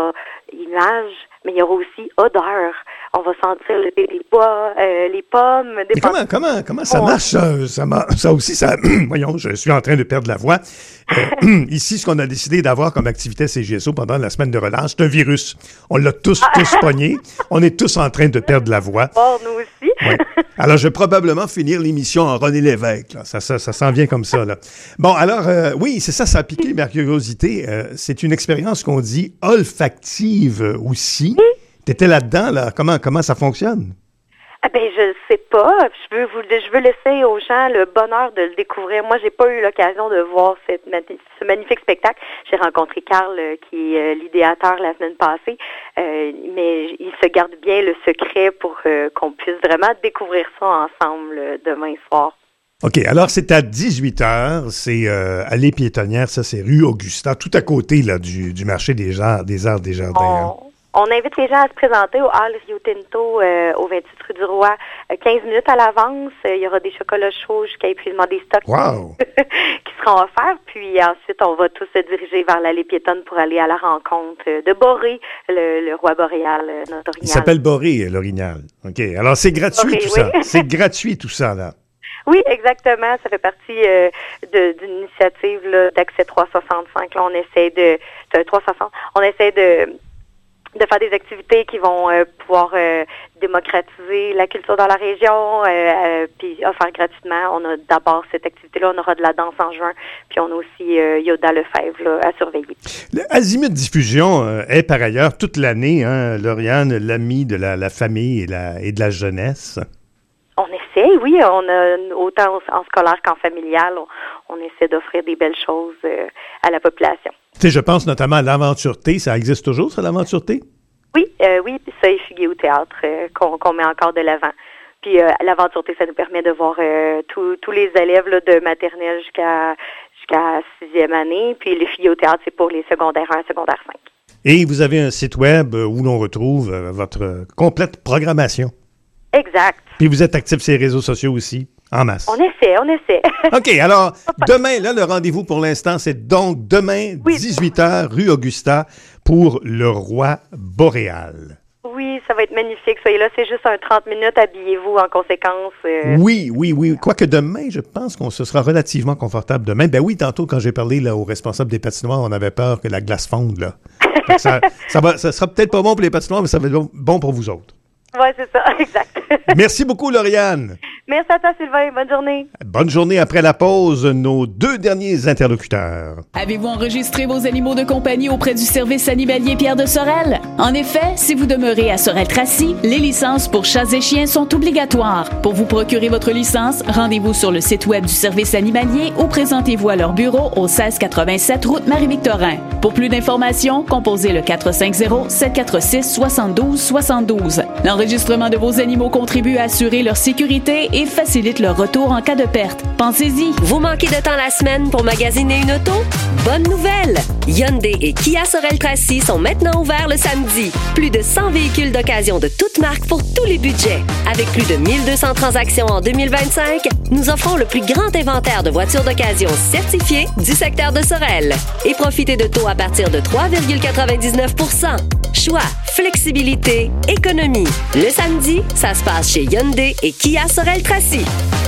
image, mais il y aura aussi odeur. On va sentir le thé des bois, euh, les pommes. Des Mais comment, comment, comment ça marche, ça? Ça, m'a- ça aussi, ça... Voyons, je suis en train de perdre la voix. Euh, ici, ce qu'on a décidé d'avoir comme activité à C G S O pendant la semaine de relâche, c'est un virus. On l'a tous, tous pogné. On est tous en train de perdre la voix. Oh, nous aussi. Ouais. Alors, je vais probablement finir l'émission en René Lévesque. Là. Ça, ça, ça s'en vient comme ça. Là. Bon, alors, euh, oui, c'est ça, ça a piqué ma curiosité. Euh, c'est une expérience qu'on dit olfactive aussi. Tu étais là-dedans, là. Comment, comment ça fonctionne? Ah ben je sais pas. Je veux vous, je veux laisser aux gens le bonheur de le découvrir. Moi, j'ai pas eu l'occasion de voir cette, ce magnifique spectacle. J'ai rencontré Carl, euh, qui est euh, l'idéateur la semaine passée, euh, mais il se garde bien le secret pour euh, qu'on puisse vraiment découvrir ça ensemble euh, demain soir. OK, alors c'est à dix-huit heures, c'est euh, allée piétonnière, ça c'est rue Augusta, tout à côté là du, du marché des arts des, arts des Jardins. hein. On invite les gens à se présenter au Hall Rio Tinto euh, au vingt-huit rue du Roi, euh, quinze minutes à l'avance. Euh, il y aura des chocolats chauds jusqu'à épuisement des stocks Wow! qui seront offerts. Puis ensuite, on va tous se diriger vers l'allée piétonne pour aller à la rencontre euh, de Boré, le, le roi boréal, euh, notre Il orignal. s'appelle Boré, euh, l'orignal. OK, alors c'est gratuit Boré, tout oui. ça. C'est gratuit tout ça, là. Oui, exactement. Ça fait partie euh, de, d'une initiative là, d'Accès trois cent soixante-cinq. Là, on essaie de, de trois cent soixante. On essaie de de faire des activités qui vont euh, pouvoir euh, démocratiser la culture dans la région, euh, euh, puis offrir gratuitement. On a d'abord cette activité-là, on aura de la danse en juin, puis on a aussi euh, Yoda Lefebvre là, à surveiller. Le Azimut Diffusion euh, est par ailleurs toute l'année, hein, Lauriane, l'ami de la, la famille et, la, et de la jeunesse. On essaie, oui. On a autant en scolaire qu'en familial, on, on essaie d'offrir des belles choses euh, à la population. Tu sais, je pense notamment à l'Aventure-T. Ça existe toujours, ça, l'Aventure-T? Oui, euh, oui, puis ça est fugué au théâtre euh, qu'on, qu'on met encore de l'avant. Puis euh, l'Aventure-T, ça nous permet de voir euh, tous tous les élèves là, de maternelle jusqu'à jusqu'à sixième année. Puis les filles au théâtre, c'est pour les secondaires un, secondaire cinq. Et vous avez un site web où l'on retrouve euh, votre euh, complète programmation. Exact. Puis vous êtes actif sur les réseaux sociaux aussi, en masse. On essaie, on essaie. OK, alors, demain, là, le rendez-vous pour l'instant, c'est donc demain, oui. dix-huit heures, rue Augusta, pour le roi boréal. Oui, ça va être magnifique. Soyez là, c'est juste un trente minutes. Habillez-vous en conséquence. Euh... Oui, oui, oui. Quoique demain, je pense qu'on se sera relativement confortable demain. Ben oui, tantôt, quand j'ai parlé là, aux responsables des patinoires, on avait peur que la glace fonde, là. ça, ça, va, ça sera peut-être pas bon pour les patinoires, mais ça va être bon pour vous autres. Oui, c'est ça, exact. Merci beaucoup, Lauriane. Merci à toi, Sylvain. Bonne journée. Bonne journée. Après la pause, nos deux derniers interlocuteurs. Avez-vous enregistré vos animaux de compagnie auprès du service animalier Pierre de Sorel? En effet, si vous demeurez à Sorel-Tracy, les licences pour chats et chiens sont obligatoires. Pour vous procurer votre licence, rendez-vous sur le site web du service animalier ou présentez-vous à leur bureau au seize quatre-vingt-sept route Marie-Victorin. Pour plus d'informations, composez le quatre cinq zéro, sept quatre six, six deux six deux. L'enregistrement de vos animaux contribue à assurer leur sécurité et facilite leur retour en cas de perte. Pensez-y. Vous manquez de temps la semaine pour magasiner une auto? Bonne nouvelle! Hyundai et Kia Sorel-Tracy sont maintenant ouverts le samedi. Plus de cent véhicules d'occasion de toutes marques pour tous les budgets. Avec plus de mille deux cents transactions en deux mille vingt-cinq, nous offrons le plus grand inventaire de voitures d'occasion certifiées du secteur de Sorel. Et profitez de taux à partir de trois virgule quatre-vingt-dix-neuf pour cent. Choix, flexibilité, économie. Le samedi, ça se passe chez Hyundai et Kia Sorel-Tracy.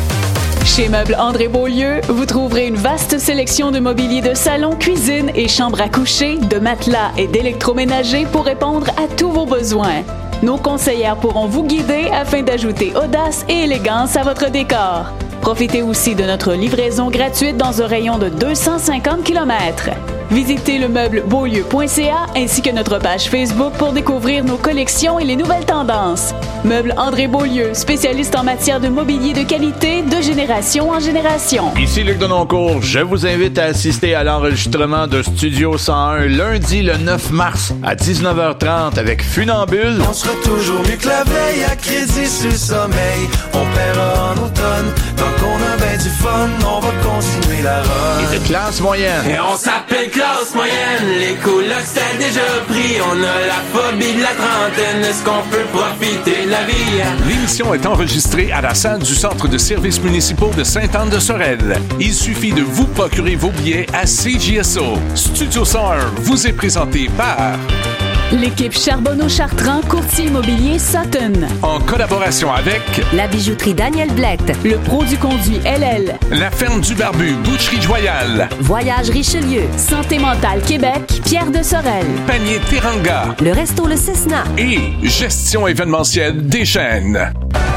Chez Meubles André Beaulieu, vous trouverez une vaste sélection de mobilier de salon, cuisine et chambre à coucher, de matelas et d'électroménager pour répondre à tous vos besoins. Nos conseillères pourront vous guider afin d'ajouter audace et élégance à votre décor. Profitez aussi de notre livraison gratuite dans un rayon de deux cent cinquante kilomètres. Visitez le meuble beaulieu point c a ainsi que notre page Facebook pour découvrir nos collections et les nouvelles tendances. Meubles André Beaulieu, spécialiste en matière de mobilier de qualité de génération en génération. Ici Luc Denoncourt, je vous invite à assister à l'enregistrement de Studio cent un lundi le neuf mars à dix-neuf heures trente avec Funambule. On sera toujours mieux que la veille à crédit sur le sommeil. On paiera en automne, tant qu'on a ben du fun, on va continuer la run. Et de classe moyenne. Et on s'appelle classe moyenne, les colocs c'est déjà pris. On a la phobie de la trentaine, est-ce qu'on peut profiter de la vie? L'émission est enregistrée à la salle du Centre de services municipaux de Sainte-Anne-de-Sorel. Il suffit de vous procurer vos billets à C J S O. Studio cent un vous est présenté par L'équipe Charbonneau-Chartrand, courtier immobilier Sutton. En collaboration avec La bijouterie Daniel Blect. Le Pro du conduit L L. La Ferme du Barbu, Boucherie Joyale. Voyage Richelieu. Santé mentale Québec, Pierre de Sorel. Panier Teranga. Le Resto Le Cessna. Et Gestion événementielle des chaînes.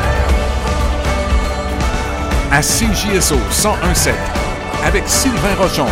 À C J S O cent un virgule sept, avec Sylvain Rochon.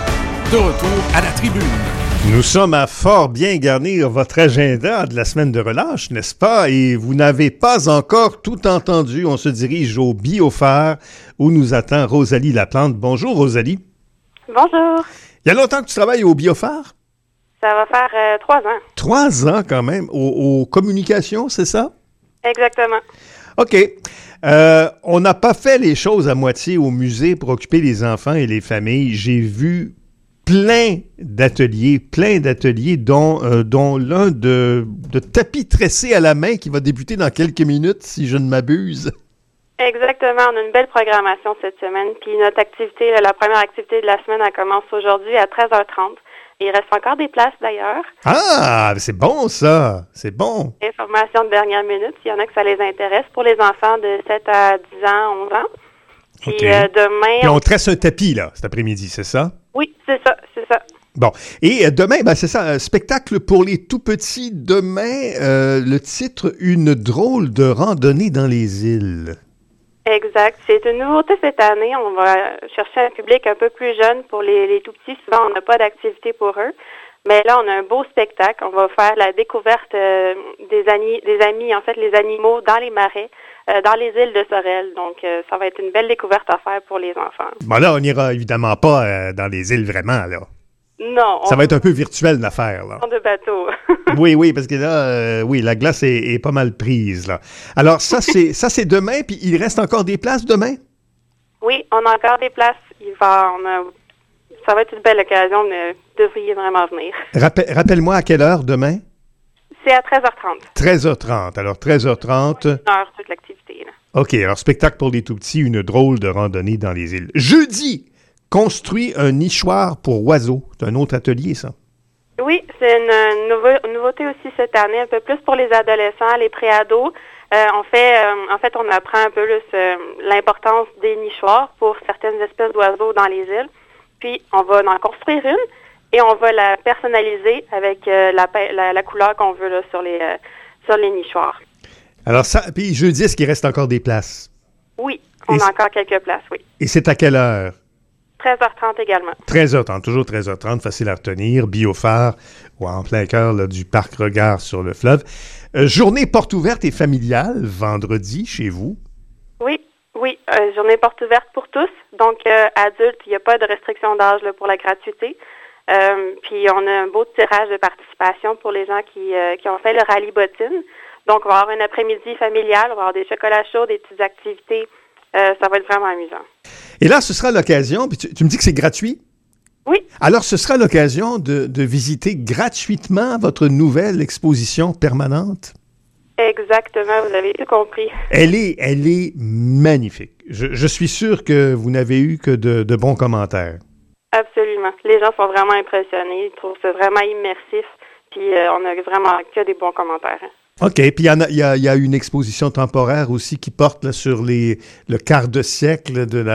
De retour à la tribune. Nous sommes à fort bien garnir votre agenda de la semaine de relâche, n'est-ce pas? Et vous n'avez pas encore tout entendu. On se dirige au Biophare où nous attend Rosalie Laplante. Bonjour, Rosalie. Bonjour. Il y a longtemps que tu travailles au Biophare? Ça va faire euh, trois ans. Trois ans quand même. Aux, aux communications, c'est ça? Exactement. OK. Euh, on n'a pas fait les choses à moitié au musée pour occuper les enfants et les familles. J'ai vu plein d'ateliers, plein d'ateliers, dont, euh, dont l'un de, de tapis tressés à la main qui va débuter dans quelques minutes, si je ne m'abuse. Exactement. On a une belle programmation cette semaine. Puis notre activité, la première activité de la semaine, elle commence aujourd'hui à treize heures trente. Il reste encore des places d'ailleurs. Ah, c'est bon ça, c'est bon. Information de dernière minute, s'il y en a que ça les intéresse, pour les enfants de sept à dix ans, onze ans. Puis OK. euh, demain... Puis on tresse un tapis, là, cet après-midi, c'est ça? Oui, c'est ça, c'est ça. Bon. Et euh, demain, ben, c'est ça, un spectacle pour les tout-petits. Demain, euh, le titre « Une drôle de randonnée dans les îles ». Exact. C'est une nouveauté cette année. On va chercher un public un peu plus jeune pour les, les tout-petits. Souvent, on n'a pas d'activité pour eux. Mais là, on a un beau spectacle. On va faire la découverte euh, des, amis, des amis, en fait, les animaux dans les marais, euh, dans les îles de Sorel. Donc, euh, ça va être une belle découverte à faire pour les enfants. Bon, là, on n'ira évidemment pas euh, dans les îles vraiment, là. Non. Ça on... va être un peu virtuel, l'affaire, là. de bateau. Oui, oui, parce que là, euh, oui, la glace est, est pas mal prise, là. Alors, ça, c'est ça c'est demain, puis il reste encore des places demain? Oui, on a encore des places. Il va, on a, ça va être une belle occasion, mais vous devriez vraiment venir. Rappel, rappelle-moi à quelle heure demain? C'est à treize heures trente. treize heures trente. Alors, treize heures trente. Une heure, toute l'activité, là. OK, alors, spectacle pour les tout-petits, une drôle de randonnée dans les îles. Jeudi, construit un nichoir pour oiseaux. C'est un autre atelier, ça? Oui, c'est une, une, nouveau, une nouveauté aussi cette année, un peu plus pour les adolescents, les préados. Euh, on fait, euh, en fait, on apprend un peu plus euh, l'importance des nichoirs pour certaines espèces d'oiseaux dans les îles. Puis, on va en construire une et on va la personnaliser avec euh, la, la, la couleur qu'on veut là, sur les euh, sur les nichoirs. Alors, ça, puis jeudi, est-ce qu'il reste encore des places? Oui, on et a encore quelques places, oui. Et c'est à quelle heure? treize heures trente également. treize heures trente, toujours treize heures trente, facile à retenir. Biophare, ou en plein cœur là, du parc Regard sur le fleuve. Euh, journée porte ouverte et familiale, vendredi, chez vous. Oui, oui. Euh, journée porte ouverte pour tous. Donc, euh, adultes, il n'y a pas de restriction d'âge là, pour la gratuité. Euh, puis, on a un beau tirage de participation pour les gens qui, euh, qui ont fait le rallye bottine. Donc, on va avoir un après-midi familial, on va avoir des chocolats chauds, des petites activités. Euh, ça va être vraiment amusant. Et là, ce sera l'occasion, puis tu, tu me dis que c'est gratuit? Oui. Alors, ce sera l'occasion de, de visiter gratuitement votre nouvelle exposition permanente? Exactement, vous avez tout compris. Elle est, elle est magnifique. Je, je suis sûr que vous n'avez eu que de, de bons commentaires. Absolument. Les gens sont vraiment impressionnés. Ils trouvent ça vraiment immersif. Puis, euh, on a vraiment que des bons commentaires. Hein. OK. Puis, il y, en a, il, y a, il y a une exposition temporaire aussi qui porte là, sur les, le quart de siècle de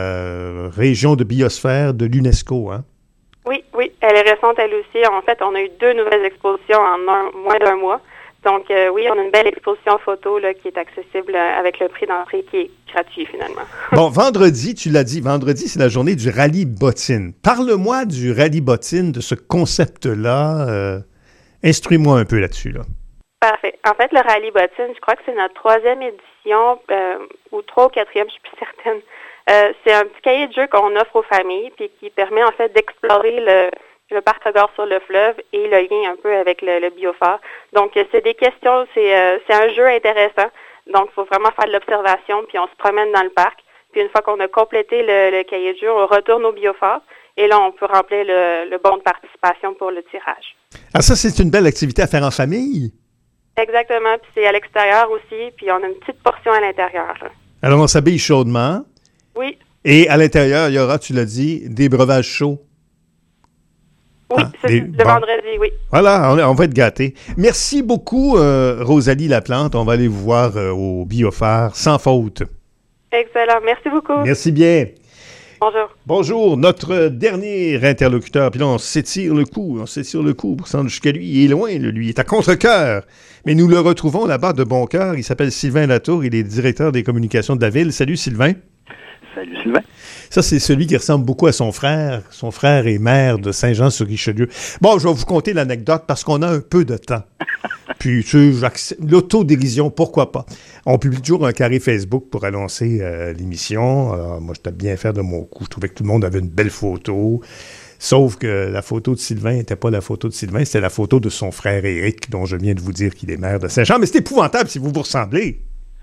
la région de biosphère de l'UNESCO, hein? Oui, oui. Elle est récente, elle aussi. En fait, on a eu deux nouvelles expositions en un, moins d'un mois. Donc, euh, oui, on a une belle exposition photo là, qui est accessible euh, avec le prix d'entrée qui est gratuit, finalement. Bon, vendredi, tu l'as dit, vendredi, c'est la journée du rallye bottine. Parle-moi du rallye bottine, de ce concept-là. Euh, instruis-moi un peu là-dessus, là. Parfait. En fait, le rallye bottine, je crois que c'est notre troisième édition, euh, ou trois ou quatrième, je suis plus certaine. Euh, c'est un petit cahier de jeu qu'on offre aux familles, puis qui permet en fait d'explorer le, le parc Regard sur le fleuve et le lien un peu avec le, le biophare. Donc, c'est des questions, c'est, euh, c'est un jeu intéressant. Donc, il faut vraiment faire de l'observation, puis on se promène dans le parc. Puis une fois qu'on a complété le, le cahier de jeu, on retourne au biophare. Et là, on peut remplir le, le bon de participation pour le tirage. Ah, ça, c'est une belle activité à faire en famille? Exactement, puis c'est à l'extérieur aussi, puis on a une petite portion à l'intérieur. Là. Alors, on s'habille chaudement. Oui. Et à l'intérieur, il y aura, tu l'as dit, des breuvages chauds. Oui, Ah, c'est des- le bon. vendredi, oui. Voilà, on, on va être gâtés. Merci beaucoup, euh, Rosalie Laplante. On va aller vous voir euh, au Biophare sans faute. Excellent. Merci beaucoup. Merci bien. Bonjour. Bonjour, notre dernier interlocuteur. Puis là, on s'étire le cou, on s'étire le cou pour se rendre jusqu'à lui. Il est loin, là, lui. Il est à contre-cœur. Mais nous le retrouvons là-bas de bon cœur. Il s'appelle Sylvain Latour. Il est directeur des communications de la ville. Salut, Sylvain. Salut, Sylvain. Ça, c'est celui qui ressemble beaucoup à son frère. Son frère est maire de Saint-Jean-sur-Richelieu. Bon, je vais vous conter l'anecdote parce qu'on a un peu de temps. Puis, tu sais, l'autodérision, pourquoi pas? On publie toujours un carré Facebook pour annoncer euh, l'émission. Alors, moi, j'étais bien faire de mon coup. Je trouvais que tout le monde avait une belle photo. Sauf que la photo de Sylvain n'était pas la photo de Sylvain, c'était la photo de son frère Éric, dont je viens de vous dire qu'il est maire de Saint-Jean. Mais c'est épouvantable si vous vous ressemblez.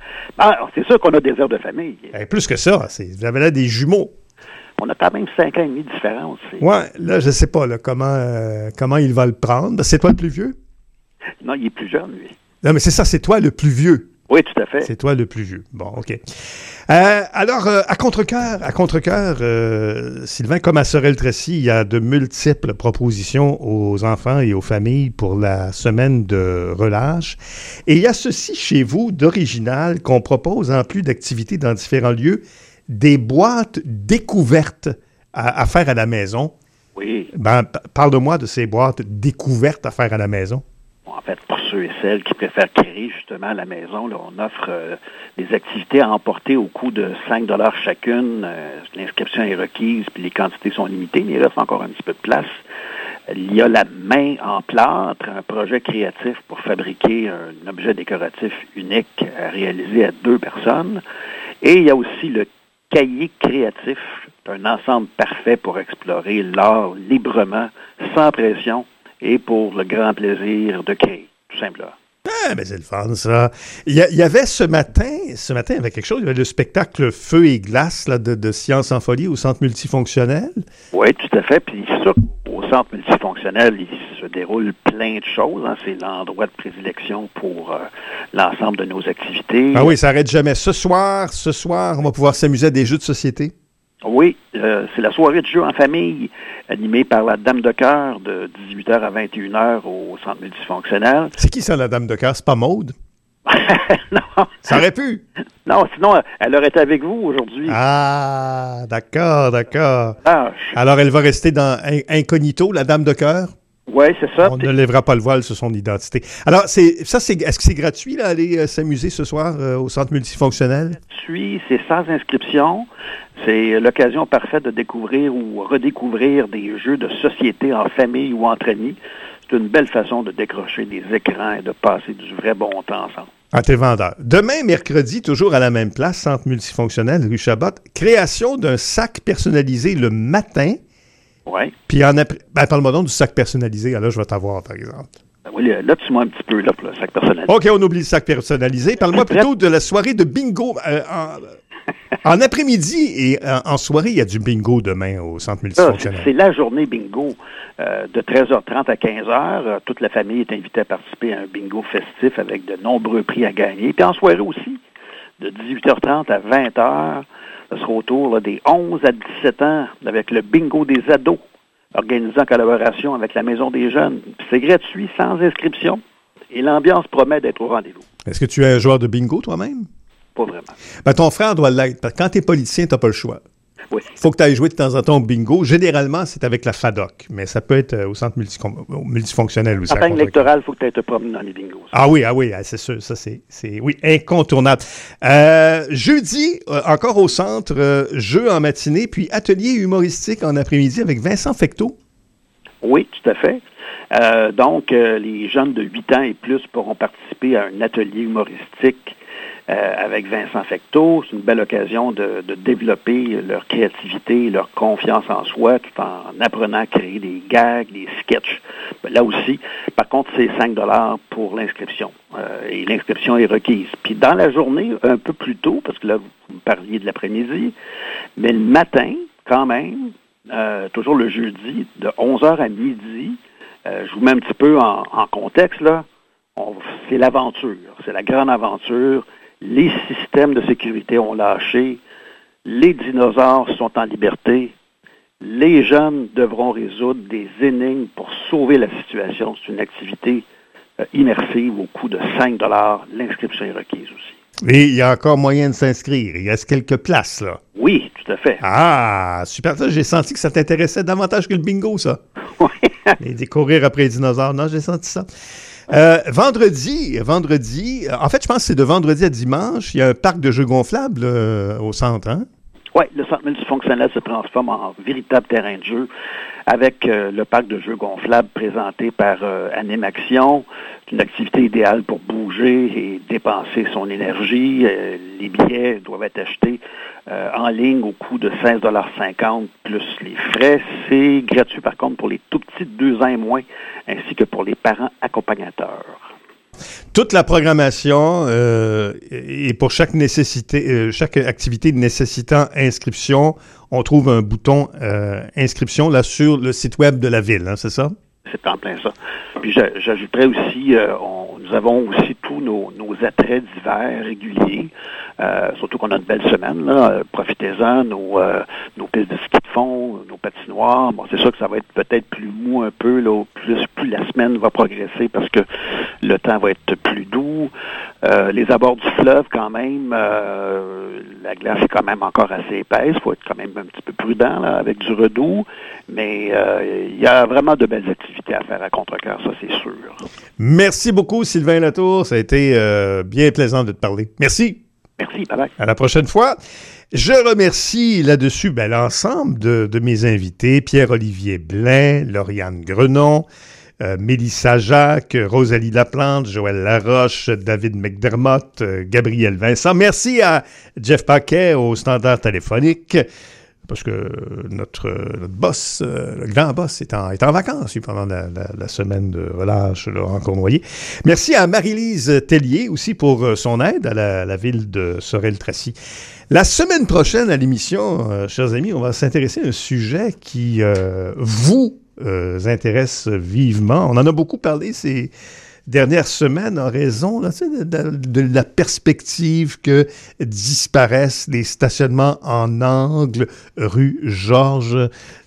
Ah, c'est sûr qu'on a des heures de famille. Eh, plus que ça, c'est, vous avez là des jumeaux. On a quand même cinq ans et demi de différence. C'est... Ouais, là, je sais pas là, comment, euh, comment il va le prendre. C'est toi le plus vieux? Non, il est plus jeune, lui. Non, mais c'est ça, c'est toi le plus vieux. Oui, tout à fait. C'est toi le plus vieux. Bon, OK. Euh, alors, euh, à contre-cœur, à contre-cœur, euh, Sylvain, comme à Sorel-Tracy, il y a de multiples propositions aux enfants et aux familles pour la semaine de relâche. Et il y a ceci chez vous d'original qu'on propose, en plus d'activités dans différents lieux, des boîtes découvertes à, à faire à la maison. Oui. Ben, p- parle-moi de ces boîtes découvertes à faire à la maison. En fait, pour ceux et celles qui préfèrent créer justement à la maison, là, on offre euh, des activités à emporter au coût de cinq dollars chacune. Euh, l'inscription est requise, puis les quantités sont limitées, mais il reste encore un petit peu de place. Il y a la main en plâtre, un projet créatif pour fabriquer un objet décoratif unique à réaliser à deux personnes. Et il y a aussi le cahier créatif, un ensemble parfait pour explorer l'art librement, sans pression, et pour le grand plaisir de créer, tout simplement. Ah, mais c'est le fun, ça. Il y, a- il y avait ce matin, ce matin, il y avait quelque chose, il y avait le spectacle Feu et glace là, de, de Science en folie au centre multifonctionnel. Oui, tout à fait. Puis ça, au centre multifonctionnel, il se déroule plein de choses. Hein. C'est l'endroit de prédilection pour euh, l'ensemble de nos activités. Ah oui, ça arrête jamais. Ce soir, ce soir, on va pouvoir s'amuser à des jeux de société. Oui, euh, c'est la soirée de jeu en famille, animée par la Dame de cœur de dix-huit heures à vingt et une heures au centre multifonctionnel. C'est qui ça, la Dame de cœur? C'est pas Maude? Non. Ça aurait pu. Non, sinon, elle aurait été avec vous aujourd'hui. Ah, d'accord, d'accord. Ah, Alors, elle va rester dans in- incognito, la Dame de cœur? Oui, c'est ça. On ne lèvera pas le voile sur son identité. Alors, c'est ça, c'est est-ce que c'est gratuit, là, aller euh, s'amuser ce soir euh, au centre multifonctionnel? Suis, c'est sans inscription. C'est l'occasion parfaite de découvrir ou redécouvrir des jeux de société en famille ou entre amis. C'est une belle façon de décrocher des écrans et de passer du vrai bon temps ensemble. Ah, t'es vendeur. Demain, mercredi, toujours à la même place, centre multifonctionnel, rue Chabot, création d'un sac personnalisé le matin. Oui. Puis en après... Ben, parle-moi donc du sac personnalisé. Alors, je vais t'avoir, par exemple. Ben oui, là, tu m'as un petit peu là, pour le sac personnel. OK, on oublie le sac personnalisé. Parle-moi plutôt de la soirée de bingo. Euh, en, en après-midi et en, en soirée, il y a du bingo demain au centre Ça, multifonctionnel. c'est, c'est la journée bingo euh, de treize heures trente à quinze heures. Euh, toute la famille est invitée à participer à un bingo festif avec de nombreux prix à gagner. Puis en soirée aussi, de dix-huit heures trente à vingt heures, ce sera autour là, des onze à dix-sept ans avec le bingo des ados, organisé en collaboration avec la Maison des jeunes. Puis c'est gratuit, sans inscription, et l'ambiance promet d'être au rendez-vous. Est-ce que tu es un joueur de bingo toi-même? Pas vraiment. Ben, ton frère doit l'être. Parce que quand tu es politicien, tu n'as pas le choix. Oui. Il faut que tu ailles jouer de temps en temps au bingo. Généralement, c'est avec la FADOC, mais ça peut être euh, au centre multicom- au multifonctionnel aussi. En campagne électorale, il faut que tu ailles te promener dans les bingos. Ah oui, ah oui, ah, c'est sûr, ça c'est, c'est oui, incontournable. Euh, jeudi, euh, encore au centre, euh, jeu en matinée, puis atelier humoristique en après-midi avec Vincent Fecteau. Oui, tout à fait. Euh, donc, euh, les jeunes de huit ans et plus pourront participer à un atelier humoristique euh, avec Vincent Fecteau. C'est une belle occasion de, de développer leur créativité, leur confiance en soi, tout en apprenant à créer des gags, des sketchs. Ben, là aussi, par contre, c'est cinq dollars pour l'inscription. Euh, et l'inscription est requise. Puis dans la journée, un peu plus tôt, parce que là, vous me parliez de l'après-midi, mais le matin, quand même, euh, toujours le jeudi, de onze heures à midi, euh, je vous mets un petit peu en, en contexte, là. On, c'est l'aventure. C'est la grande aventure. Les systèmes de sécurité ont lâché. Les dinosaures sont en liberté. Les jeunes devront résoudre des énigmes pour sauver la situation. C'est une activité euh, immersive au coût de cinq dollars. L'inscription est requise aussi. Et il y a encore moyen de s'inscrire. Il reste quelques places, là. Oui, tout à fait. Ah, super. Ça, j'ai senti que ça t'intéressait davantage que le bingo, ça. Oui. Et découvrir après les dinosaures. Non, j'ai senti ça. Euh, vendredi, vendredi, en fait, je pense que c'est de vendredi à dimanche, il y a un parc de jeux gonflables euh, au centre, hein? Oui, le centre multifonctionnel se transforme en véritable terrain de jeu avec euh, le parc de jeux gonflables présenté par euh, Animaction. C'est une activité idéale pour bouger et dépenser son énergie. Euh, les billets doivent être achetés euh, en ligne au coût de seize dollars cinquante plus les frais. C'est gratuit par contre pour les tout petits de deux ans et moins, ainsi que pour les parents accompagnateurs. Toute la programmation euh, et pour chaque nécessité, euh, chaque activité nécessitant inscription, on trouve un bouton euh, inscription là sur le site web de la ville, hein, c'est ça? C'est en plein ça. Puis j'ajouterais aussi, euh, on, nous avons aussi tous nos, nos attraits d'hiver réguliers, euh, surtout qu'on a une belle semaine, là. Euh, profitez-en, nos, euh, nos pistes de ski de fond, nos patinoires. Bon, c'est sûr que ça va être peut-être plus mou un peu, là, plus, plus la semaine va progresser parce que le temps va être plus doux. Euh, les abords du fleuve, quand même, euh, la glace est quand même encore assez épaisse. Il faut être quand même un petit peu prudent là, avec du redoux. Mais euh, il y a vraiment de belles activités à faire à Contrecœur, ça c'est sûr. Merci beaucoup, Sylvain Latour. Ça a été euh, bien plaisant de te parler. Merci. Merci, bye bye. À la prochaine fois. Je remercie là-dessus ben, l'ensemble de, de mes invités, Pierre-Olivier Blain, Lauriane Grenon, Euh, Mélissa Jacques, Rosalie Laplante, Joël Laroche, David McDermott, euh, Gabriel Vincent. Merci à Jeff Paquet au standard téléphonique, parce que notre, notre boss, euh, le grand boss, est en, est en vacances pendant la, la, la semaine de relâche là, en Cournoyer. Merci à Marie-Lise Tellier aussi pour euh, son aide à la, la ville de Sorel-Tracy. La semaine prochaine à l'émission, euh, chers amis, on va s'intéresser à un sujet qui euh, vous Euh, intéresse vivement. On en a beaucoup parlé ces dernières semaines en raison là, de, de, de la perspective que disparaissent les stationnements en angle rue Georges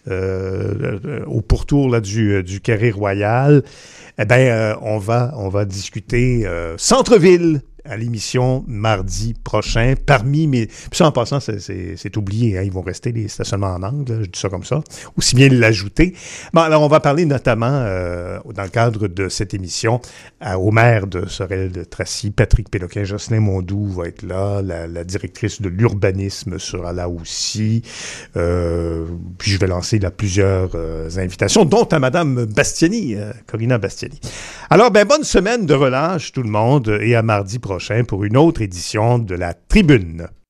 euh, au pourtour là, du, du Carré Royal. Eh bien, euh, on va, on va discuter euh, centre-ville à l'émission mardi prochain. Parmi mes... Puis ça, en passant, c'est, c'est, c'est oublié. Hein, ils vont rester les stationnements en angle. Là, je dis ça comme ça. Aussi bien l'ajouter. Bon, alors, on va parler notamment, euh, dans le cadre de cette émission, à, au maire de Sorel-Tracy, Patrick Péloquin. Jocelyn Mondou va être là. La, la directrice de l'urbanisme sera là aussi. Euh, puis je vais lancer là plusieurs euh, invitations, dont à Mme Bastiani, euh, Corina Bastiani. Alors, ben, bonne semaine de relâche, tout le monde, et à mardi prochain pour une autre édition de La Tribune.